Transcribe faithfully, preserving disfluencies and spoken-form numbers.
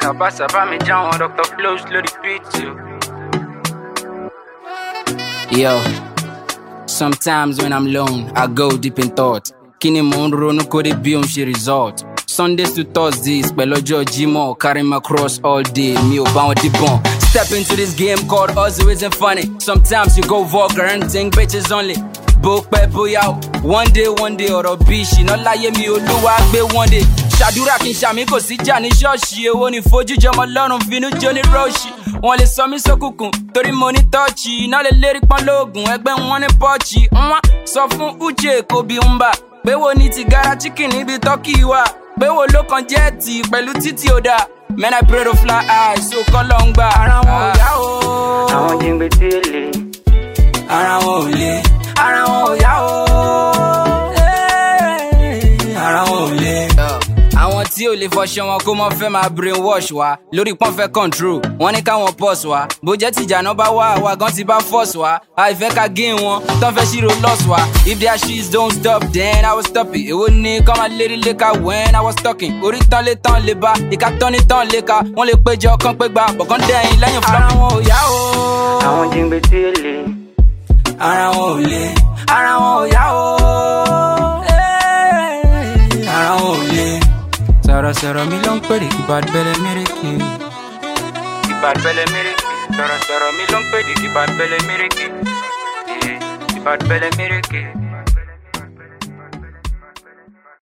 Abasa bá mi jáwọn Doctor Flows lórí beat o. Yo, sometimes when I'm alone, I go deep in thought. Kini mo ń ronú kó dé bí òun ṣe result. Sundays to Thursdays, pẹ̀lú ọjọ́ Jímọ̀, carry my cross all day, mi ò bá wọn díbọn. Step into this game called hustle isn't funny. Sometimes you go vulgar and think bitches only. Bó pẹ́ bóyá o, one day one day ọ̀rọ̀ bí ìṣìná láyé mi Olúwa gbé one day. Ṣàdúrà kí n ṣàmì kò sí jà ní ṣọ́ọ̀ṣì, èwo ni fojújọmọ lọ́rùn finú jó ní rọ́ọ̀ṣì. Wọ́n lè sọ mí sókùnkùn torí mo ní tọ́ọ̀chì, iná lè lérí pọ́n lóògùn ẹgbẹ́ wọn ní pọ́ọ̀chì. Wọ́n sọ fún Uche kò bí ń bà, pé wo ni ti gara chicken níbi tọ́kì wà, pé wo ló kan jẹ́ẹ̀tì pẹ̀lú títí ọ̀dà. Man, I pray to fly high, so kọ́ lọ ń gbà. Ara wọn ò yá o. Àwọn jìngbè tí ó le. Ara wọn ò le. Ara wọn ò yá o. Ara wọn ò le. Àwọn tí ò lè fọṣọ wọn kó mọ́ fẹ́ máa brain wash wa lórí pọ́n fẹ́ control wọ́n ní káwọn pause wa bó jẹ́ tìjànà bá wà wá gan ti bá force wa àìfẹ́ ká gé wọn tán fẹ́ ṣírò loss wa. If their shits don't stop then I will stop it. Èwo ni kọ́ máa lérí léka when I was talking. Orí tán lé tán lè bá ìka tán ní tán lè ka wọ́n lè péjọ kán pé gba bọ̀kán dẹ́yìn lẹ́yìn fún. Ara wọn ò yá o. Àwọn jìngbè tí ó le. Ara wọn ò le. Ara wọn ò yá o. Ara wọn ò le. Sọ̀rọ̀ sọ̀rọ̀ mi ló ń pèrè kí bad belle mérèké. Kí bad belle mérèké. Sọ̀rọ̀ sọ̀rọ̀ mi ló ń pèrè kí bad belle mérèké. Kí bad belle mérèké.